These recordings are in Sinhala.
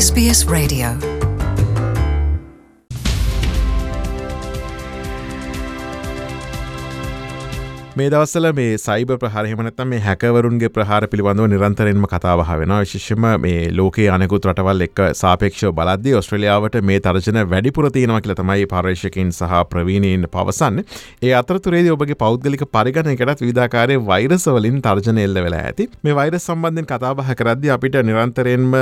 SBS Radio. මේ දවස්වල මේ සයිබර් ප්‍රහාර එහෙම නැත්නම් මේ හැකර්වරුන්ගේ ප්‍රහාර පිළිබඳව නිරන්තරයෙන්ම කතා බහ වෙනවා. විශේෂයෙන්ම මේ ලෝකයේ අනෙකුත් රටවල් එක්ක සාපේක්ෂව බලද්දී ඕස්ට්‍රේලියාවට මේ තර්ජන වැඩිපුර තියෙනවා කියලා තමයි පර්යේෂකයන් සහ ප්‍රවීණයින් පවසන්නේ. ඒ අතරතුරේදී ඔබගේ පෞද්ගලික පරිගණකයකටත් විවිධාකාරයේ වෛරස් වලින් තර්ජන එල්ල වෙලා ඇති. මේ වෛරස් සම්බන්ධයෙන් කතා බහ කරද්දී අපිට නිරන්තරයෙන්ම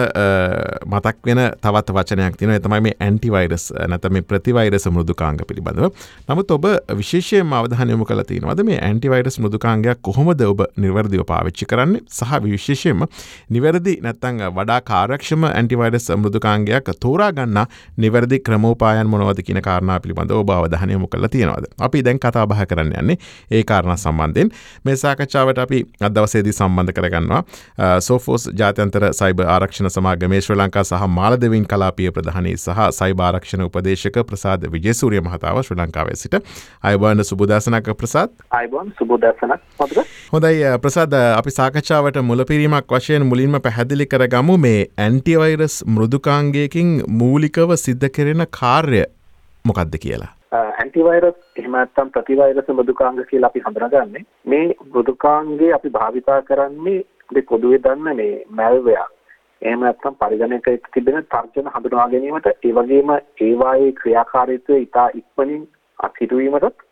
මතක් වෙන තවත් වචනයක් තියෙනවා. ඒ තමයි මේ ඇන්ටිවෛරස් නැත්නම් මේ ප්‍රතිවෛරස් මෘදුකාංග පිළිබඳව. නමුත් ඔබ විශේෂයෙන්ම අවධානය යොමු කරලා තියෙනවද මේ ඇන්ටිවෛරස් මෘදුකාංගයක් කොහොමද ඔබ නිවැරදිව පාවිච්චි කරන්නේ සහ විශේෂයෙන්ම නිවැරදි නැත්නම් වඩා කාර්යක්ෂම ඇන්ටිවෛරස් මෘදුකාංගයක් තෝරා ගන්න නිවැරදි ක්‍රමෝපායන් මොනවද කියන කාරණා පිළිබඳව ඔබ අවධානය යොමු කරලා තියෙනවද? අපි දැන් කතා බහ කරන්න යන්නේ ඒ කාරණා සම්බන්ධයෙන්. මේ සාකච්ඡාවට අපි අද දවසේදී සම්බන්ධ කරගන්නවා සෝෆෝස් ජාත්‍යන්තර සයිබර් ආරක්ෂණ සමාගමේ ශ්‍රී ලංකා සහ මාලදිවයින් කලාපීය ප්‍රධානී සහ සයිබර් ආරක්ෂණ උපදේශක ප්‍රසාද් විජේසූරිය මහතාව ශ්‍රී ලංකාවේ සිට. අයබෝන් සුබෝදෑසනක් ප්‍රසාද්. සුබෝදෑසනක් මතක. හොඳයි ප්‍රසාද්, අපි සාකච්ඡාවට මුලපිරීමක් වශයෙන් මුලින්ම පැහැදිලි කරගමු මේ ඇන්ටිවෛරස් මෘදුකාංගයකින් මූලිකව සිද්ධ කෙරෙන කාර්ය මොකක්ද කියලා. ඇන්ටිවෛරස් එහෙම නැත්නම් ප්‍රතිවෛරස් මෘදුකාංග කියලා අපි හඳුනාගන්නේ මේ මෘදුකාංගේ අපි භාවිතා කරන්නේ අපි පොදුවේ දන්න මේ මැල්වෙයාර් එහෙම නැත්නම් පරිගණකයක තිබෙන තර්ජන හඳුනා ගැනීමට ඒ වගේම ඒවායේ ක්‍රියාකාරීත්වය ඉතා ඉක්මනින් අත්හිටුවීමට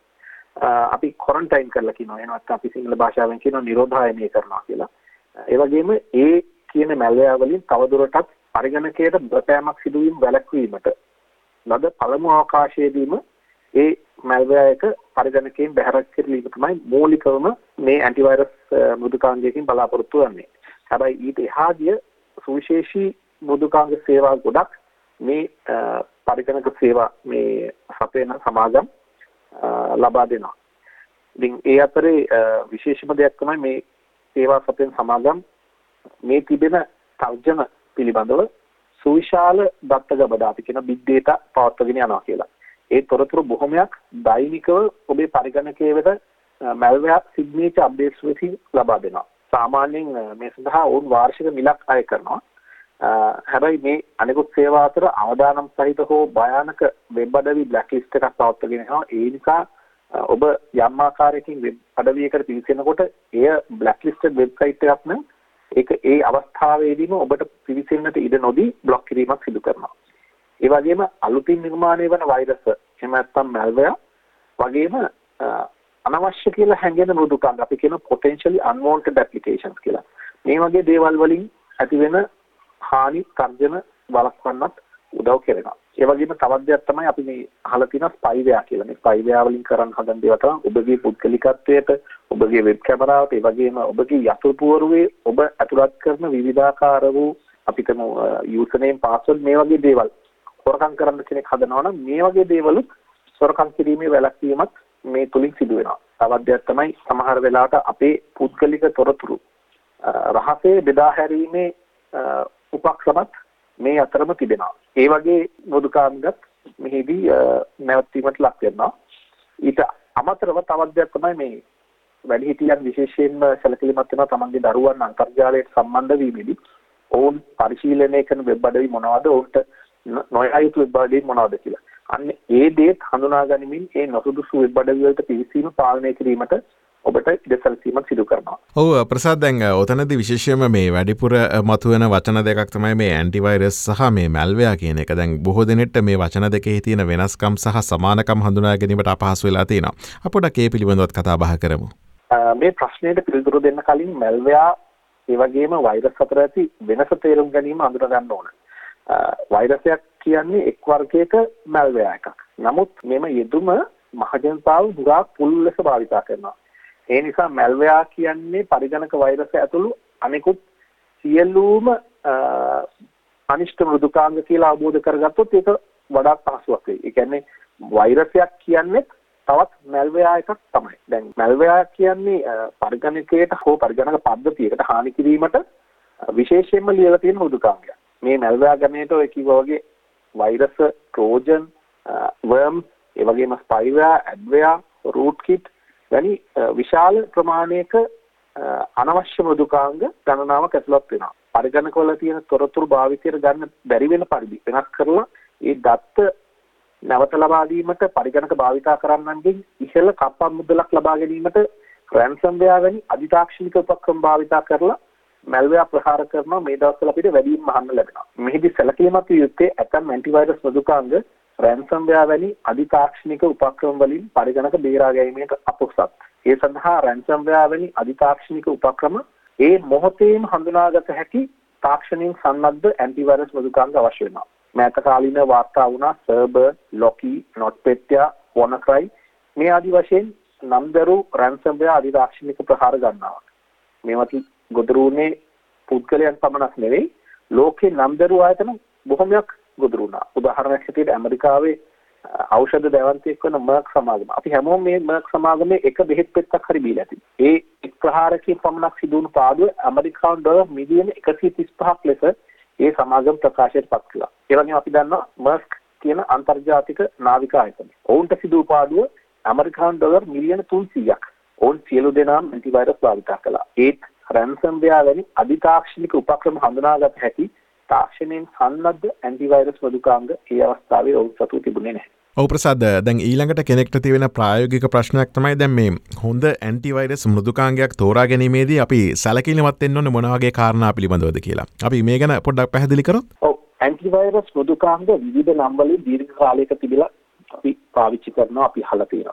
අපි ක්වොරන්ටයින් කරලා කියනවා. එනවත් අපි සිංහල භාෂාවෙන් කියනවා නිරෝධායනය කරනවා කියලා. ඒ වගේම ඒ කියන මැල්වෙයාර් වලින් තවදුරටත් පරිගණකයට බලපෑමක් සිදුවීම වැළැක්වීමට ලද පළමු අවකාශයේදීම ඒ මැල්වෙයාර් එක පරිගණකයෙන් බැහැර කිරීම තමයි මූලිකවම මේ ඇන්ටිවෛරස් මෘදුකාංගයකින් බලාපොරොත්තු වෙන්නේ. හැබැයි ඊට එහා ගිය සුවිශේෂී මෘදුකාංග සේවා ගොඩක් මේ පරිගණක සේවා මේ සපයන සමාගම් ලබා දෙනවා. ඉතින් ඒ අතරේ විශේෂම දෙයක් තමයි මේ සේවා සපයන සමාගම් මේ තිබෙන තර්ජන පිළිබඳව සුවිශාල දත්ත ගබඩා අපි කියන big data පවත්වාගෙන යනවා කියලා. ඒ තොරතුරු බොහොමයක් දෛනිකව ඔබේ පරිගණකයේ වෙත malware signature updates වලින් ලබා දෙනවා. සාමාන්‍යයෙන් මේ සඳහා වුන් වාර්ෂික මිලක් අය කරනවා. හැබැයි මේ අනෙකුත් සේවා අතර අවදානම් සහිත හෝ භයානක වෙබ් අඩවි බ්ලැක්ලිස්ට් එකක් පවත්වාගෙන යනවා. ඒ නිසා ඔබ යම් ආකාරයකින් වෙබ් අඩවියකට පිවිසෙනකොට එය බ්ලැක්ලිස්ටඩ් වෙබ්සයිට් එකක් නම් ඒක ඒ අවස්ථාවේදීම ඔබට පිවිසෙන්නට ඉඩ නොදී બ્લોක් කිරීමක් සිදු කරනවා. ඒ වගේම අලුතින් නිර්මාණය වන වෛරස් එහෙම නැත්නම් malware වගේම අනවශ්‍ය කියලා හැඟෙන මෘදුකාංග අපි කියන potentially unwanted applications කියලා. මේ වගේ දේවල් වලින් ඇති වෙන හානි තර්ජන වළක්වන්නත් උදව් කරනවා. ඒ වගේම තවත් දෙයක් තමයි අපි මේ අහලා තියෙන ස්පයිවෙයාර් කියලා. මේ ස්පයිවෙයාර් වලින් කරන් හදන දේවල් තමයි ඔබගේ පුද්ගලිකත්වයට, ඔබගේ වෙබ් කැමරාවට, ඒ වගේම ඔබගේ යතුරු පුවරුවේ ඔබ ඇතුළත් කරන විවිධාකාර වූ අපිටම යූසර් නේම් පාස්වර්ඩ් මේ වගේ දේවල් හොරකම් කරන්න කෙනෙක් හදනවා නම් මේ වගේ දේවලුත් හොරකම් කිරීමේ වැළැක්වීමක් මේ තුලින් සිදු වෙනවා. තවත් දෙයක් තමයි සමහර වෙලාවට අපේ පුද්ගලික තොරතුරු රහසේ බෙදා හැරීමේ උපක්‍රමත් මේ අතරම තිබෙනවා. ඒ වගේ මෘදුකාංගත් මෙහිදී නැවතීමට ලක් වෙනවා. ඊට අමතරව තවත් දෙයක් තමයි මේ වැඩිහිටියන් විශේෂයෙන්ම සැලකිලිමත් වෙනවා තමන්ගේ දරුවන් අන්තර්ජාලයට සම්බන්ධ වීමේදී ඔවුන් පරිශීලනය කරන වෙබ් අඩවි මොනවද, ඔවුන්ට නොයා යුතු වෙබ් අඩවි මොනවද කියලා. අන්න ඒ දේත් හඳුනා ගනිමින් ඒ නොසුදුසු වෙබ් අඩවි වලට පිවිසීම පාලනය කිරීමට ඔබට ඉඩසැලසීමක් සිදු කරනවා. ඔව් ප්‍රසාද්, දැන් ඔතනදී විශේෂයෙන්ම මේ වැඩිපුර මතුවෙන වචන දෙකක් තමයි මේ ඇන්ටිවෛරස් සහ මේ මැල්වෙයාර් කියන එක. දැන් බොහෝ දෙනෙක්ට මේ වචන දෙකේ තියෙන වෙනස්කම් සහ සමානකම් හඳුනා ගැනීමට අපහසු වෙලා තියෙනවා. අපොඩක් ඒ පිළිබඳව කතා බහ කරමු. මේ ප්‍රශ්නෙට පිළිතුරු දෙන්න කලින් මැල්වෙයාර් ඒ වගේම වෛරස් අතර ඇති වෙනස තේරුම් ගැනීම අඳුර ගන්න ඕන. වෛරසයක් කියන්නේ එක් වර්ගයක මැල්වෙයාර් එකක්. නමුත් මෙම යෙදුම මහජනතාව හුඟා පුළුල් ලෙස භාවිතා කරනවා. ඒ නිසා මැල්වෙයාර් කියන්නේ පරිගණක වෛරස් ඇතුළු අනෙකුත් සියලුම අනිෂ්ට මෘදුකාංග කියලා අවබෝධ කරගත්තොත් ඒක වඩා පහසුවක් වෙයි. ඒ කියන්නේ වෛරසයක් කියන්නේ තවත් මැල්වෙයාර් එකක් තමයි. දැන් මැල්වෙයාර් කියන්නේ පරිගණකයට හෝ පරිගණක පද්ධතියකට හානි කිරීමට විශේෂයෙන්ම ලියලා තියෙන මෘදුකාංගයක්. මේ මැල්වෙයාර් ගණයට ඔය කිව්වා වගේ වෛරස්, ට්‍රෝජන්, වර්ම්, ඒ වගේම ස්පයිවෙයාර්, ඇඩ්වෙයාර්, රූට්කිට් වැනි විශාල ප්‍රමාණයක අනවශ්‍ය මෘදුකාංග ගණනාවක් ඇතුළත් වෙනවා. පරිගණකවල තියෙන තොරතුරු භාවිතයට ගන්න බැරි වෙන පරිදි වෙනස් කරලා ඒ දත්ත නැවත ලබා දීමට පරිගණක භාවිතා කරන්නන්ගෙන් ඉහළ කප්පා මුදලක් ලබා ගැනීමට රැන්සම්වෙයාර් වැනි අධිතාක්ෂණික උපක්‍රම භාවිතා කරලා මැල්වෙයාර් ප්‍රහාර කරනවා මේ දවස්වල අපිට වැඩිම අහන්න ලැබෙනවා. මෙහිදී සැලකිලිමත් විය යුත්තේ ඇතම් ඇන්ටිවයිරස් මෘදුකාංග රැන්සම්වෙයාර් වැනි අධිතාක්ෂණික උපක්‍රම වලින් පරිගණක බේරා ගැනීමට අපොහසත්. ඒ සඳහා රැන්සම්වෙයාර් වැනි අධිතාක්ෂණික උපක්‍රම ඒ මොහොතේම හඳුනාගත හැකි තාක්ෂණයෙන් සන්නද්ධ ඇන්ටිවයිරස් මෘදුකාංග අවශ්‍ය වෙනවා. මෑත කාලීන වාර්තා වුණා සර්බර්, ලොකී, නොට්පෙටියා, වොනක්‍රයි මේ ආදි වශයෙන් නම්දරු රැන්සම්වෙයාර් අධිතාක්ෂණික ප්‍රහාර ගන්නවා. මේවත් ගොදුරුනේ පුද්ගලයන් පමණක් නෙවෙයි ලෝකේ නම්දරු ආයතන බොහොමයක් ගොදුරු වුණා. උදාහරණයක් හැටියට ඇමරිකාවේ ඖෂධ දැවන්තයෙක් වන මර්ක් සමාගම. අපි හැමෝම මේ මර්ක් සමාගමේ එක බෙහෙත් පෙත්තක් හරි බීලා තිබෙනවා. ඒ එක් ප්‍රහාරකයෙන් පමණක් සිදු වුණු පාඩුව ඇමරිකානු ඩොලර් මිලියන 135ක් ලෙස ඒ සමාගම ප්‍රකාශයට පත් කළා. ඒ වගේම අපි දන්නවා මර්ක් කියන අන්තර්ජාතික නාවික ආයතනය. ඔවුන්ට සිදු වූ පාඩුව ඇමරිකානු ඩොලර් මිලියන 300ක්. ඔවුන් සියලු දෙනාම ඇන්ටිවයිරස් භාවිත කළා. ඒත් රැන්සම්වෙයාර් වැනි අධිතාක්ෂණික උපක්‍රම හඳුනාගත හැකි තාක්ෂණයෙන් සන්නද්ධ ඇන්ටිවයිරස් මෘදුකාංග ඒ අවස්ථාවේ ඔවුන් සතු තිබුණේ නැහැ. ඔව් ප්‍රසාද්, දැන් ඊළඟට කෙනෙක්ට තියෙන ප්‍රායෝගික ප්‍රශ්නයක් තමයි දැන් මේ හොඳ ඇන්ටිවයිරස් මෘදුකාංගයක් තෝරා ගැනීමේදී අපි සැලකිලිමත් වෙන්න ඕනේ මොන වගේ කාරණා පිළිබඳවද කියලා. අපි මේ ගැන පොඩ්ඩක් පැහැදිලි කරොත්. ඔව්, ඇන්ටිවයිරස් මෘදුකාංග විවිධ නම් වලින් දීර්ඝ කාලයක තිබිලා අපි පාවිච්චි කරනවා, අපි අහලා තියෙනවා.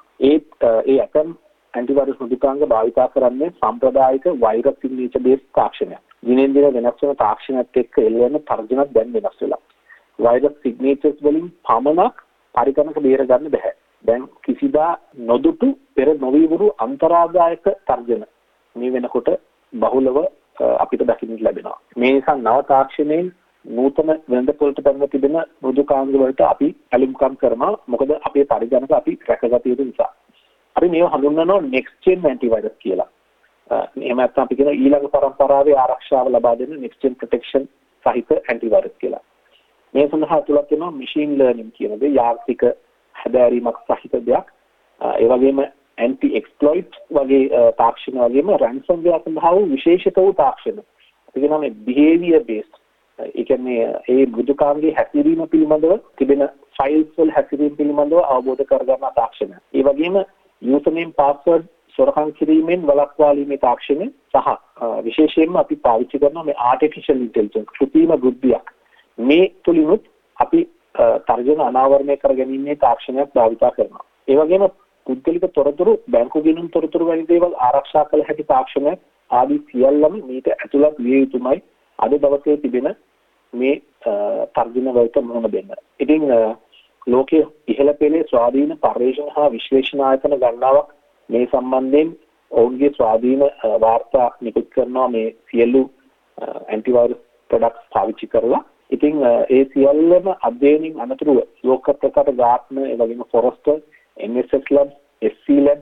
ඒ ඇතම් ඇන්ටිවයිරස් මෘදුකාංග භාවිතා කරන්නේ සම්ප්‍රදායික වෛරස් සිග්නේචර් බේස් තාක්ෂණයක්. දිනෙන් දින වෙනස් වෙන තාක්ෂණයත් එක්ක එල්ලෙන තර්ජනත් දැන් වෙනස් වෙලා. වෛරස් සිග්නේචර්ස් වලින් පමණක් පරිගණක බේර ගන්න බෑ. දැන් කිසිදා නොදුටු පෙර නොවිවුරු අන්තරාදායක තර්ජන මේ වෙනකොට බහුලව අපිට දකින්න ලැබෙනවා. මේ නිසා නව තාක්ෂණයෙන් නූතන වෙළඳපොළට පැමිණ තිබෙන මෘදුකාංග වලට අපි ඇලුම්කම් කරනවා. මොකද අපේ පරිගණක අපි රැකගත යුතු නිසා. අපි මේව හඳුන්වනවා next gen antivirus කියලා. එහෙම නැත්නම් අපි කියන ඊළඟ පරම්පරාවේ ආරක්ෂාව ලබා දෙන next gen protection සහිත antivirus කියලා. මේ සඳහා තුලක් වෙනවා machine learning කියන දේ, යාන්ත්‍රික හැදෑරීමක් සහිත දෙයක්. ඒ වගේම anti exploit වගේ තාක්ෂණ වගේම ransomware සඳහා වූ විශේෂිත වූ තාක්ෂණ. අපි කියනවා මේ behavior based. ඒ කියන්නේ ඒ මෘදුකාංගයේ හැසිරීම පිළිබඳව තිබෙන files වල හැසිරීම පිළිබඳව අවබෝධ කරගන්න තාක්ෂණ. ඒ වගේම username password සොරකම් කිරීමෙන් වළක්වාලීමේ තාක්ෂණය සහ විශේෂයෙන්ම අපි පාවිච්චි කරන මේ artificial intelligence කෘත්‍රිම බුද්ධියක්. මේ තුලිනුත් අපි තර්ජන අනාවරණය කර ගැනීමේ තාක්ෂණයක් භාවිත කරනවා. ඒ වගේම පුද්ගලික තොරතුරු, බැංකු ගිණුම් තොරතුරු වැනි දේවල් ආරක්ෂා කළ හැකි තාක්ෂණයක් ආදී සියල්ලම මීට ඇතුළත් විය යුතුමයි අද දවසේ තිබෙන මේ තර්ජන වලට මුහුණ දෙන්න. ඉතින් ලෝකයේ ඉහළ පෙළේ ස්වාධීන පර්යේෂණ හා විශ්ලේෂණ ආයතන ගණනාවක් මේ සම්බන්ධයෙන් ඔවුන්ගේ ස්වාධීන වාර්තා නිකුත් කරනවා මේ සියලු ඇන්ටිවයිරස් ප්‍රොඩක්ට්ස් පාවිච්චි කරලා. ඉතින් ඒ සියල්ලම අධ්‍යයනයෙන් අනතුරුව ලෝක ප්‍රකට ගාර්ට්නර්, ඒ වගේම ෆොරස්ටර්, NSS Labs, SC Labs,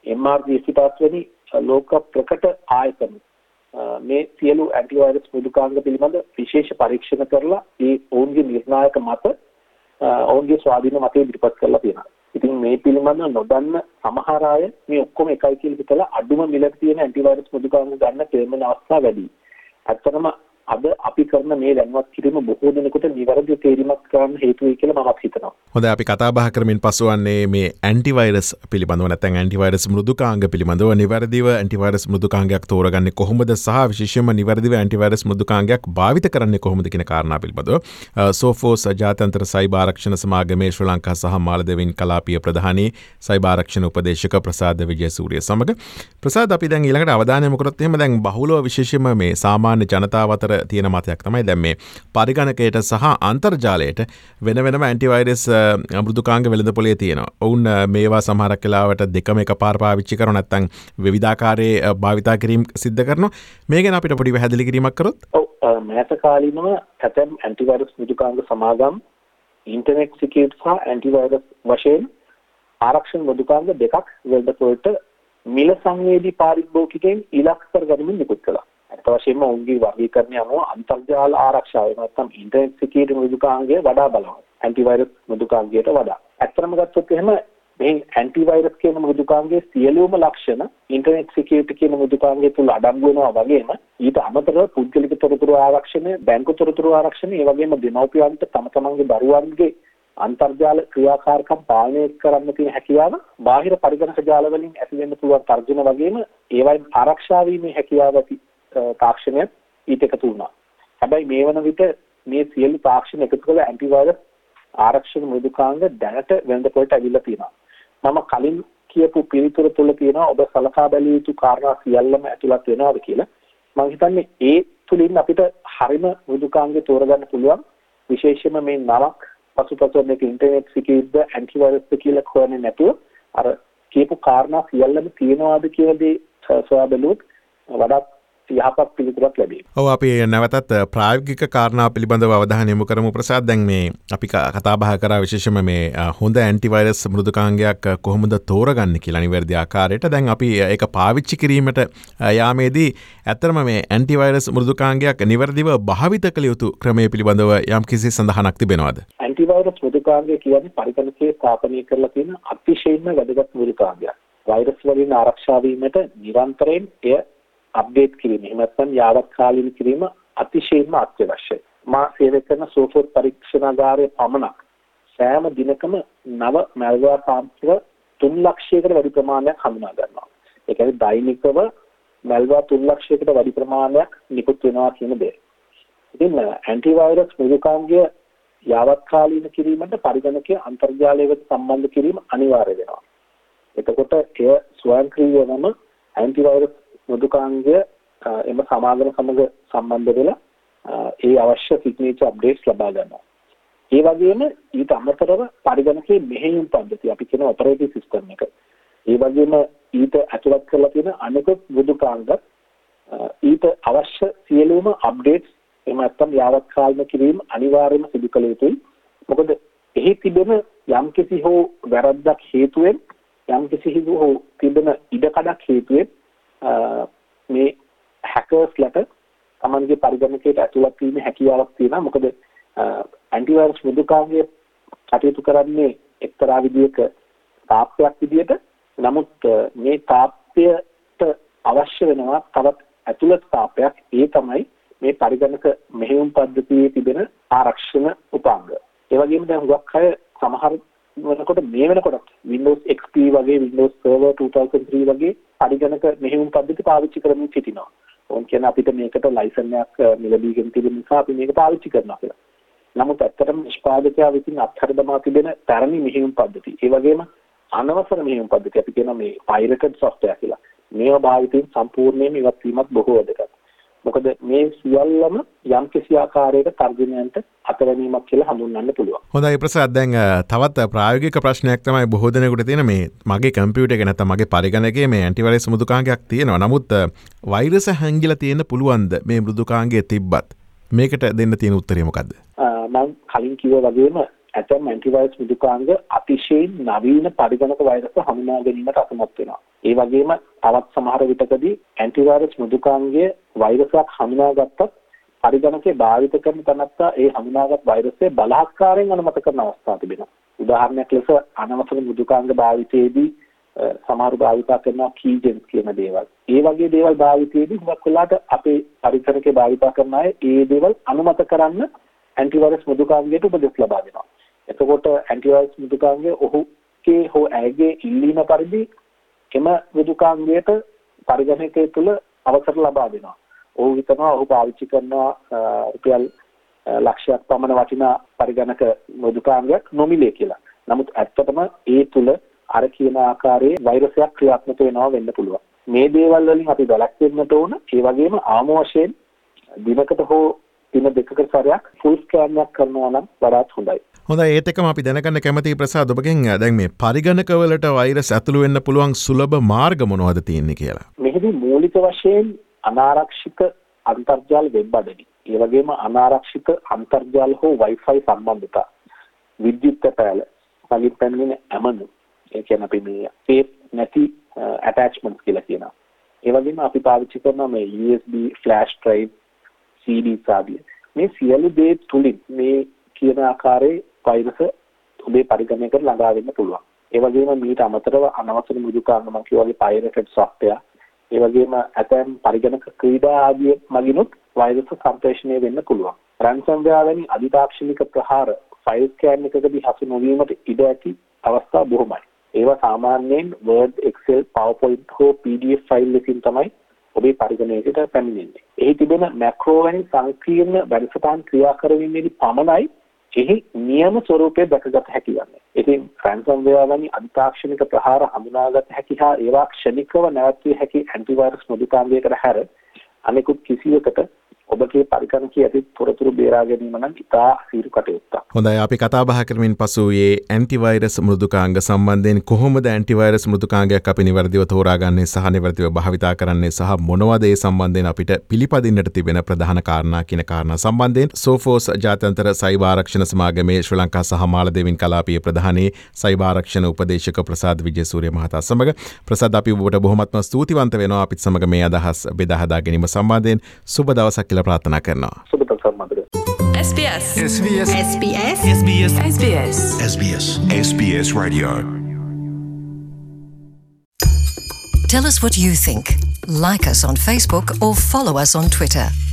MRGC වැනි ලෝක ප්‍රකට ආයතන මේ සියලු ඇන්ටිවයිරස් මෘදුකාංග පිළිබඳ විශේෂ පරීක්ෂණ කරලා ඒ ඔවුන්ගේ නිර්ණායක මත ඔවුන්ගේ ස්වාධීන මතය ඉදිරිපත් කරලා තියෙනවා. ඉතින් මේ පිළිබඳව නොදන්න සමහර අය මේ ඔක්කොම එකයි කියලා හිතලා අඩුම මිලක තියෙන ඇන්ටිවයිරස් මෘදුකාංග ගන්න තේරෙන අවස්ථා වැඩි. ඇත්තටම අද අපි කරන මේ දැනුවත් කිරීම බොහෝ දෙනෙකුට නිවැරදි තේරීමක් කරන්න හේතු වෙයි කියලා මම හිතනවා. හොඳයි, අපි කතා බහ කරමින් පසු වන්නේ මේ ඇන්ටිවයිරස් පිළිබඳව නැත්නම් ඇන්ටිවයිරස් මෘදුකාංග පිළිබඳව. නිවැරදිව ඇන්ටිවයිරස් මෘදුකාංගයක් තෝරගන්නේ කොහොමද සහ විශේෂයෙන්ම නිවැරදිව ඇන්ටිවයිරස් මෘදුකාංගයක් භාවිත කරන්නේ කොහොමද කියන කාරණා පිළිබඳව සෝෆෝස් ජාත්‍යන්තර සයිබර් ආරක්ෂණ සමාගමේ ශ්‍රී ලංකා සහ මාලදිවයින් කලාපීය ප්‍රධානී සයිබර් ආරක්ෂණ උපදේශක ප්‍රසාද් විජයසූරිය සමග. ප්‍රසාද්, අපි දැන් ඊළඟට අවධානය යොමු කරොත් එහෙම දැන් බහුලව විශේෂයෙන්ම මේ සාමාන්‍ය ජනතාව අතර තියෙන මතයක් තමයි දැන් මේ පරිගණකයට සහ අන්තර්ජාලයට වෙන වෙනම ඇන්ටිවයිරස් මෘදුකාංග වෙළඳපොලේ තියෙනවා. ඔවුන් මේවා සමහරක් වෙලාවට දෙකම එකපාර පාවිච්චි කරනවා, නැත්නම් විවිධාකාරයේ භාවිතා කිරීම සිද්ධ කරනවා. මේ ගැන අපිට පොඩි පැහැදිලි කිරීමක් කරොත්. ඔව්, මෑත කාලීනව ඇතැම් ඇන්ටිවයිරස් මෘදුකාංග සමාගම් ඉන්ටර්නෙට් සිකියුරිටි සහ ඇන්ටිවයිරස් වශයෙන් ආරක්ෂණ මෘදුකාංග දෙකක් වෙළඳපොලට මිල සංවේදී පාරිභෝගිකයන් ඉලක්ක කරගනිමින් නිකුත් කළා. අත් වශයෙන්ම ඔවුන්ගේ වර්ගීකරණය අනුව අන්තර්ජාල ආරක්ෂාව නැත්නම් ඉන්ටර්නෙට් සිකියුරිටි මෘදුකාංගය වඩා බලවත් ඇන්ටිවයිරස් මෘදුකාංගයට වඩා. ඇත්තටම ගත්තොත් එහෙම මේ ඇන්ටිවයිරස් කියන මෘදුකාංගයේ සියලුම ලක්ෂණ ඉන්ටර්නෙට් සිකියුරිටි කියන මෘදුකාංගය තුල අඩංගු වෙනවා වගේම ඊට අමතරව පුද්ගලික තොරතුරු ආරක්ෂණය, බැංකු තොරතුරු ආරක්ෂණය, ඒ වගේම දෙමව්පියන්ට තම තමන්ගේ දරුවන්ගේ අන්තර්ජාල ක්‍රියාකාරකම් පාලනය කරන්න තියෙන හැකියාව, බාහිර පරිගණක ජාල වලින් ඇති වෙන්න පුළුවන් තර්ජන වගේම ඒවයින් ආරක්ෂා වීමේ හැකියාව ඇති තාක්ෂණයක් ඊට එකතු වුණා. හැබැයි මේ වන විට මේ සියලු තාක්ෂණ එකතු කළ ඇන්ටිවයිරස් ආරක්ෂක මෘදුකාංග දැනට වෙළඳපොළට ඇවිල්ලා තියෙනවා. මම කලින් කියපු පිළිතුර තුළ තියෙනවා ඔබ සලකා බැලිය යුතු කාරණා සියල්ලම ඇතුළත් වෙනවාද කියලා. මම හිතන්නේ ඒ තුලින් අපිට හරිම මෘදුකාංගය තෝරගන්න පුළුවන්. විශේෂයෙන්ම මේ නමක් පසුපස මේක ඉන්ටර්නෙට් සිකියුරිටිද ඇන්ටිවයිරස්ද කියලා හොයන්නේ නැතුව අර කියපු කාරණා සියල්ලම තියෙනවාද කියලා දේ සොයා බැලුවොත් වඩාත් යහපත් පිළිතුරක් ලැබේ. ඔව් අපි නැවතත් ප්‍රායෝගික කාරණා පිළිබඳව අවධානය යොමු කරමු ප්‍රසාද්. දැන් මේ අපි කතා බහ කරා විශේෂයෙන්ම මේ හොඳ ඇන්ටිවයිරස් මෘදුකාංගයක් කොහොමද තෝරගන්නේ කියලා නිවැරදි ආකාරයට. දැන් අපි ඒක පාවිච්චි කිරීමට යාමේදී ඇත්තටම මේ ඇන්ටිවයිරස් මෘදුකාංගයක් නිවැරදිව භාවිත කළ යුතු ක්‍රමයේ පිළිබඳව යම් කිසි සඳහනක් තිබෙනවද? ඇන්ටිවයිරස් මෘදුකාංගය කියන්නේ පරිගණකයේ ස්ථාපනය කරලා තියෙන අතිශයින්ම වැදගත් මෘදුකාංගයක්. වෛරස් වලින් ආරක්ෂා වීමට නිරන්තරයෙන් එය අප්ඩේට් කිරීම, එහෙම නැත්නම් යාවත්කාලින කිරීම අතිශයින්ම අත්‍යවශ්‍යයි. මා සේවය කරන සෝෆ්ට්වෙර් පරීක්ෂණාගාරයේ පමණක් සෑම දිනකම නව මැල්වෙයාර් සාම්ප්‍ර 3 ලක්ෂයකට වැඩි ප්‍රමාණයක් හඳුනා ගන්නවා. ඒ කියන්නේ දෛනිකව මැල්වෙයාර් 3 ලක්ෂයකට වැඩි ප්‍රමාණයක් නිකුත් වෙනවා කියන දේ. ඉතින් ඇන්ටිවයිරස් මෘදුකාංගය යාවත්කාලින කිරීමට පරිගණකයේ අන්තර්ජාලය වෙත සම්බන්ධ කිරීම අනිවාර්ය වෙනවා. එතකොට එය ස්වයංක්‍රීයවම ඇන්ටිවයිරස් මෘදුකාංගය එම සමාගම සමග සම්බන්ධ වෙලා ඒ අවශ්‍ය සිග්නේචර් අප්ඩේට්ස් ලබා ගන්නවා. ඒ වගේම ඊට අමතරව පරිගණකයේ මෙහෙයුම් පද්ධතිය අපි කියන ඔපරේටිව් සිස්ටම් එක. ඒ වගේම ඊට ඇතුළත් කරලා තියෙන අනෙකුත් මෘදුකාංග ඊට අවශ්‍ය සියලුම අප්ඩේට්ස් එහෙම නැත්නම් යාවත්කාලින කිරීම අනිවාර්යයෙන්ම සිදු කළ යුතුයි. මොකද එහි තිබෙන යම්කිසි හෝ වැරද්දක් හේතුවෙන් යම්කිසි හෝ තිබෙන ඉඩකඩක් හේතුවෙන් මේ හැකර්ස්ලට තමන්ගේ පරිගණකයට ඇතුළත් වීමේ හැකියාවක් තියෙනවා. මොකද ඇන්ටිවයිරස් මෘදුකාංගය කටයුතු කරන්නේ එක්තරා විදිහක තාප්පයක් විදිහට. නමුත් මේ තාප්පයට අවශ්‍ය වෙනවා තවත් ඇතුළත් තාප්පයක්. ඒ තමයි මේ පරිගණක මෙහෙයුම් පද්ධතියේ තිබෙන ආරක්ෂණ උපාංග. ඒ වගේම දැන් හුඟක් අය සමහර වෙනකොට මේ වෙනකොට Windows XP වගේ Windows Server 2003 වගේ පරිගණක මෙහෙයුම් පද්ධති පාවිච්චි කරමින් සිටිනවා. ඕන් කියන අපිට මේකට ලයිසන් එකක් මිලදීගෙන තිබෙන නිසා අපි මේක පාවිච්චි කරනවා කියලා. නමුත් ඇත්තටම නිෂ්පාදකයා විසින් අත්හැර දමා තිබෙන පැරණි මෙහෙයුම් පද්ධති, ඒ වගේම අනවසර මෙහෙයුම් පද්ධති අපි කියන මේ pirated software කියලා. මේවා භාවිතයෙන් සම්පූර්ණයෙන්ම ඉවත් වීමත් බොහෝ වැදගත්. මොකද මේ සියල්ලම යම් කිසි ආකාරයක තර්ජනයන්ට අතවැණීමක් කියලා හඳුන්වන්න පුළුවන්. හොඳයි ප්‍රසාද්. දැන් තවත් ප්‍රායෝගික ප්‍රශ්නයක් තමයි බොහෝ දෙනෙකුට තියෙන මේ මගේ කම්පියුටර් එක නැත්නම් මගේ පරිගණකයේ මේ ඇන්ටිවයිරස් මෘදුකාංගයක් තියෙනවා. නමුත් වෛරස් හැංගිලා තියෙන පුළුවන්ද මේ මෘදුකාංගය තිබ්බත්? මේකට දෙන්න තියෙන උත්තරය මොකද්ද? මම කලින් කිව්වා වගේම ඇතැම් ඇන්ටිවයිරස් මෘදුකාංග අතිශයින් නවීන පරිගණක වෛරස් හඳුනා ගැනීමට අසමත් වෙනවා. ඒ වගේම තවත් සමහර විටකදී ඇන්ටිවයිරස් මෘදුකාංගයේ වෛරසයක් හඳුනාගත්තත් පරිගණකයේ භාවිත කරන තැනත්තා ඒ හඳුනාගත් වෛරසය බලහත්කාරයෙන් අනුමත කරන අවස්ථා තිබෙනවා. උදාහරණයක් ලෙස අනවසර මෘදුකාංග භාවිතයේදී සමහර භාවිතා කරන කීජන්ස් කියන දේවල්. ඒ වගේ දේවල් භාවිතයේදී හුඟක් වෙලාවට අපේ පරිගණකයේ භාවිතා කරන අය ඒ දේවල් අනුමත කරන්න ඇන්ටිවයිරස් මෘදුකාංගයට උපදෙස් ලබා දෙනවා. එතකොට ඇන්ටිවයිරස් මෘදුකාංගය ඔහුගේ හෝ ඇයගේ ඉල්ලීම පරිදි එම මෘදුකාංගයට පරිගණකය තුළ අවසර ලබා දෙනවා. ඔහු හිතනවා ඔහු පාවිච්චි කරන රුපියල් ලක්ෂයක් පමණ වටිනා පරිගණක මෘදුකාංගයක් නොමිලේ කියලා. නමුත් ඇත්තටම ඒ තුළ අර කියන ආකාරයේ වෛරසයක් ක්‍රියාත්මක වෙනවා වෙන්න පුළුවන්. මේ දේවල් වලින් අපි වැළැක්වෙන්නට ඕන. ඒ වගේම ආම වශයෙන් දිනකට හෝ දින දෙකකට සැරයක් ෆුල් ස්කෑන් එකක් කරනවා නම් වඩාත් හොඳයි. හොඳයි. ඒත් එක්කම අපි දැනගන්න කැමතියි ප්‍රසාද් ඔබගෙන් දැන් මේ පරිගණකවලට වෛරස් ඇතුළු වෙන්න පුළුවන් සුලභ මාර්ග මොනවද තියෙන්නේ කියලා. මෙහිදී මූලික වශයෙන් අනාරක්ෂිත අන්තර්ජාල වෙබ් අඩවි. ඒ වගේම අනාරක්ෂිත අන්තර්ජාල හෝ Wi-Fi සම්බන්ධතා, විද්‍යුත් පැල, වලින් පැමිණෙන ඇමනු, ඒ කියන්නේ අපි මේ safe නැති attachments කියලා කියනවා. ඒ වගේම අපි පාවිච්චි කරන මේ USB flash drive, CDs ආදී මේ සියලු දේ තුලින් මේ කියන ආකාරයේ වෛරස ඔබේ පරිගණකයට ළඟා වෙන්න පුළුවන්. ඒ වගේම මීට අමතරව අනවසර මෘදුකාංග මම කිව්වා වගේ පයිරේටඩ් software, ඒ වගේම ඇතැම් පරිගණක ක්‍රීඩා ආදී මගිනුත් වෛරස් සම්ප්‍රේෂණය වෙන්න පුළුවන්. ransomware වැනි අධිතාක්ෂණික ප්‍රහාර ෆයිල් ස්කෑන් එකකදී හසු නොවීමට ඉඩ ඇති අවස්ථා බොහොමයි. ඒවා සාමාන්‍යයෙන් Word, Excel, PowerPoint හෝ PDF ෆයිල් එකකින් තමයි ඔබේ පරිගණකයට පැමිණෙන්නේ. එහි තිබෙන මැක්‍රෝ වැනි සංකීර්ණ වැඩසටහන් ක්‍රියා කරවීමේදී පමණයි එහි නියම ස්වරූපය දැකගත හැකි වන්නේ. ඉතින් ransomware වැනි අධිතාක්ෂණික ප්‍රහාර හඳුනාගත හැකි හා ඒවා ක්ෂණිකව නැවැත්විය හැකි ඇන්ටිවෛරස් මෘදුකාංගයකට හැර අනෙකුත් කිසියකට ඔබගේ පරිගණකයේ ඇති තොරතුරු බේරා ගැනීම නම් ඉතා අසීරු කටයුත්තක්. හොඳයි, අපි කතා බහ කරමින් පසු මේ ඇන්ටිවෛරස් මෘදුකාංග සම්බන්ධයෙන් කොහොමද ඇන්ටිවෛරස් මෘදුකාංගයක් අපි නිවැරදිව තෝරාගන්නේ සහ නිවැරදිව භාවිතා කරන්නේ සහ මොනවද ඒ සම්බන්ධයෙන් අපිට පිළිපදින්නට තිබෙන ප්‍රධාන කාරණා කියන කාරණා සම්බන්ධයෙන් සෝෆෝස් ජාත්‍යන්තර සයිබර් ආරක්ෂණ සමාගමේ ශ්‍රී ලංකා සහ මාලදීවින් කලාපීය ප්‍රධානී සයිබර් ආරක්ෂණ උපදේශක ප්‍රසාද් විජේසූරිය මහතා සමග. ප්‍රසාද්, අපි ඔබට බොහොමත්ම ස්තුතිවන්ත වෙනවා අපිත් සමග මේ අදහස් බෙදා හදා ගැනීම සම්බන්ධයෙන්. සුබ දවසක් කියලා ප්‍රාර්ථනා කරනවා. සුබ දවසක් මధుර. SBS SBS SBS SBS SBS SBS SBS Radio. Tell us what you think. Like us on Facebook or follow us on Twitter.